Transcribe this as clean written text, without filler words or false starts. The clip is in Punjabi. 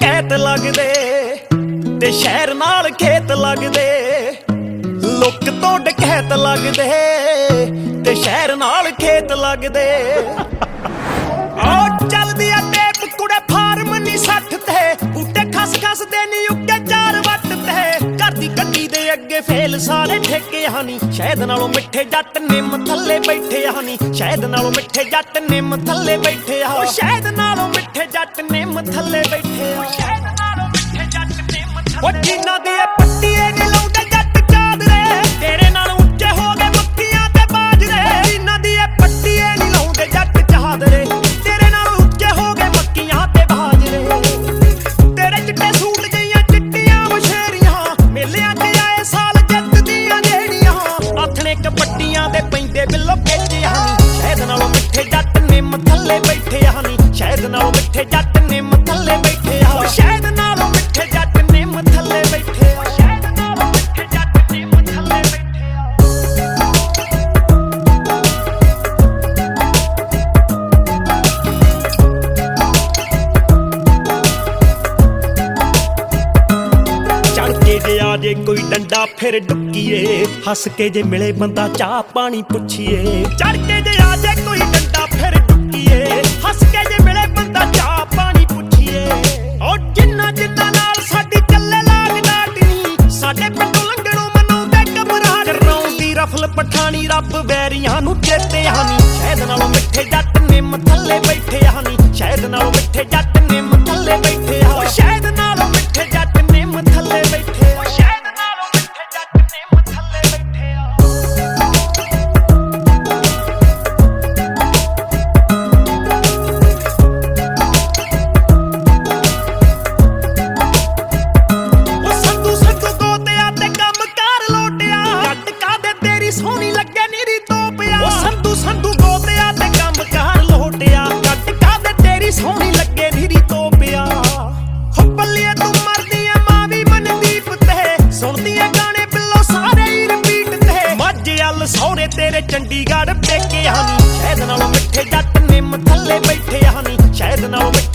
ਡਕੈਤ ਲੱਗਦੇ ਤੇ ਸ਼ਹਿਰ ਨਾਲ ਖੇਤ ਲੱਗਦੇ। ਲੁੱਕ ਤੋਂ ਡਕੈਤ ਲੱਗਦੇ ਤੇ ਸ਼ਹਿਰ ਨਾਲ ਖੇਤ ਲੱਗਦੇ। ਉਹ ਚੱਲਦੀ ਆ ਟੇਪ ਕੁੜੇ ਫਾਰਮ ਨੀ 60 ਤੇ ਬੂਟੇ ਖਸ ਖਸ ਦੇ ਨੀ ਉੱਗੇ 4 ਵੱਟ ਤੇ। ਘਰ ਦੀ ਗੱਡੀ ਦੇ ਅੱਗੇ ਫੇਲ ਸਾਰੇ ਠੇਕੇ ਹਾਨੀ। ਸ਼ਹਿਦ ਨਾਲੋਂ ਮਿੱਠੇ ਜੱਟ ਨਿੰਮ ਥੱਲੇ ਬੈਠੇ ਹਾਨੀ। ਸ਼ਹਿਦ ਨਾਲੋਂ ਮਿੱਠੇ ਜੱਟ ਨਿੰਮ ਥੱਲੇ ਬੈਠੇ ਆ। ਸ਼ਹਿਦ ਨਾਲੋਂ ਮਿੱਠੇ ਜੱਟ ਨਿੰਮ ਥੱਲੇ ਬੈਠੇ ਆ। ਸ਼ਹਿਦ ਨਾਲੋਂ ਮਿੱਠੇ ਜੱਟ ਨਿੰਮ ਥੱਲੇ। ਜਿਨ੍ਹਾਂ ਦੀ ਪੱਟੀਏ ਨੀ ਲਾਉਂਦੇ ਜੱਟ ਚਾਦਰੇ ਤੇਰੇ ਨਾਲ ਉੱਚੇ ਹੋ ਗਏ ਮੱਖੀਆਂ ਤੇ ਬਾਜਰੇ। ਜਿਨ੍ਹਾਂ ਦੀ ਪੱਟੀਏ ਨੀ ਲਾਉਂਦੇ ਜੱਟ ਚਾਦਰੇ ਤੇਰੇ ਨਾਲ ਉੱਚੇ ਹੋ ਗਏ ਮੱਖੀਆਂ ਤੇ ਬਾਜਰੇ। ਤੇਰੇ ਚਿੱਟੇ ਸੂਟ ਗਈਆਂ ਚਿੱਟੀਆਂ ਮਸ਼ੇਰੀਆਂ ਮੇਲਿਆਂ ਤੇ ਆਏ ਸਾਲ ਜਿੱਤਦੀਆਂ ਜਿਹੜੀਆਂ। ਆਥਣੇ ਕਬੱਡੀਆਂ ਦੇ ਪੈਂਦੇ ਬਿੱਲੋ ਪੇਚੇ ਹਾਨੀ। ਸ਼ਹਿਦ ਨਾਲੋਂ ਮਿੱਠੇ ਜੱਟ ਨਿੰਮ ਥੱਲੇ ਬੈਠੇ ਹਾਨੀ। ਸ਼ਹਿਦ ਨਾਲੋਂ ਮਿੱਠੇ ਜੱਟ ਨਿੰਮ ਥੱਲੇ ਬੈਠੇ ਆ। ਸ਼ਹਿਦ ਨਾਲੋਂ ਮਿੱਠੇ ਜੱਟ ਨਿੰਮ ਥੱਲੇ ਬੈਠੇ ਆ। ਸ਼ਹਿਦ ਨਾਲੋਂ ਮਿੱਠੇ ਜੱਟ ਨਿੰਮ ਥੱਲੇ ਬੈਠੇ ਆ। ਚੜ ਕੇ ਜੇ ਆ ਜੇ ਕੋਈ ਡੰਡਾ ਫਿਰ ਡੁੱਕੀਏ। ਹੱਸ ਕੇ ਜੇ ਮਿਲੇ ਬੰਦਾ ਚਾਹ ਪਾਣੀ ਪੁੱਛੀਏ। ਚੜ ਕੇ ਜੇ ਆ ਜੇ ਕੋਈ ਡੰਡਾ ਫਿਰ ਡੁੱਕੀਏ। ਹੱਸ ਕੇ ਜੇ ਮਿਲੇ ਬੰਦਾ ਚਾਹ ਪਾਣੀ ਪੁੱਛੀਏ। ਉਹ ਜਿੰਨਾ ਜਿੰਨਾ ਨਾਲ ਸਾਡੀ ਚੱਲੇ ਲਾਗ ਡਾਟਨੀ ਸਾਡੇ ਪਿੰਡੋਂ ਲੰਘਣੋਂ ਮਨਾਉਂਦੇ ਘਬਰਾਹਟ। ਰੌਂਦੀ ਰਫਲ ਪਠਾਣੀ ਰੱਬ ਵੈਰੀਆਂ ਨੂੰ ਚੇਤੇ ਹਾਨੀ। ਸ਼ਹਿਦ ਨਾਲੋਂ ਮਿੱਠੇ ਜੱਟ ਨਿੰਮ ਥੱਲੇ ਬੈਠੇ ਹਾਨੀ। ਸ਼ਹਿਦ ਨਾਲੋਂ ਮਿੱਠੇ ਜੱਟ ਨਿੰਮ ਥੱਲੇ ਬੈਠੇ ਆ। ਸ਼ਹਿਦ ਨਾਲੋਂ ਮਿੱਠੇ ਜੱਟ ਨਿੰਮ ਥੱਲੇ ਬੈਠੇ ਆ। ਸ਼ਹਿਦ ਨਾਲੋਂ ਮਿੱਠੇ ਜੱਟ ਨਿੰਮ ਥੱਲੇ ਬੈਠੇ ਆ। ਉਹ ਸੰਧੂ ਸੰਧੂ ਗੋਤਿਆ ਤੇ ਕੰਮ ਕਾਰ ਲੋਟਿਆ। ਜੱਟ ਕਾਦੇ ਤੇਰੀ ਸੋਹਣੀ ਲੱਗੇ ਨੀਰੀ ਤੋਪਿਆ। ਉਹ ਸੰਧੂ ਸੰਧੂ ਗੋਤਿਆ ਤੇ ਕੰਮ ਕਾਰ ਲੋਟਿਆ। ਜੱਟ ਕਾਦੇ ਤੇਰੀ ਸੋਹਣੀ ਲੱਗੇ ਨੀਰੀ ਤੋਪਿਆ। ਹੋ ਬੱਲੀਏ ਤੂੰ ਮਰਦੀ ਐ ਮਾਂ ਵੀ ਮਨਦੀਪ ਤੇ ਸੁਣਦੀ ਐ ਗਾਣੇ ਬਿੱਲੋ ਸਾਰੇ ਹੀ ਰਿਪੀਟ ਤੇ। ਮਾਝੇ ਵੱਲ ਸਹੁਰੇ ਤੇਰੇ ਚੰਡੀਗੜ੍ਹ ਪੇਕੇ ਹਾਨੀ। ਸ਼ਹਿਦ ਨਾਲੋਂ ਮਿੱਠੇ ਜੱਟ ਨਿੰਮ ਥੱਲੇ ਬੈਠੇ ਹਾਨੀ। ਸ਼ਹਿਦ ਨਾਲੋਂ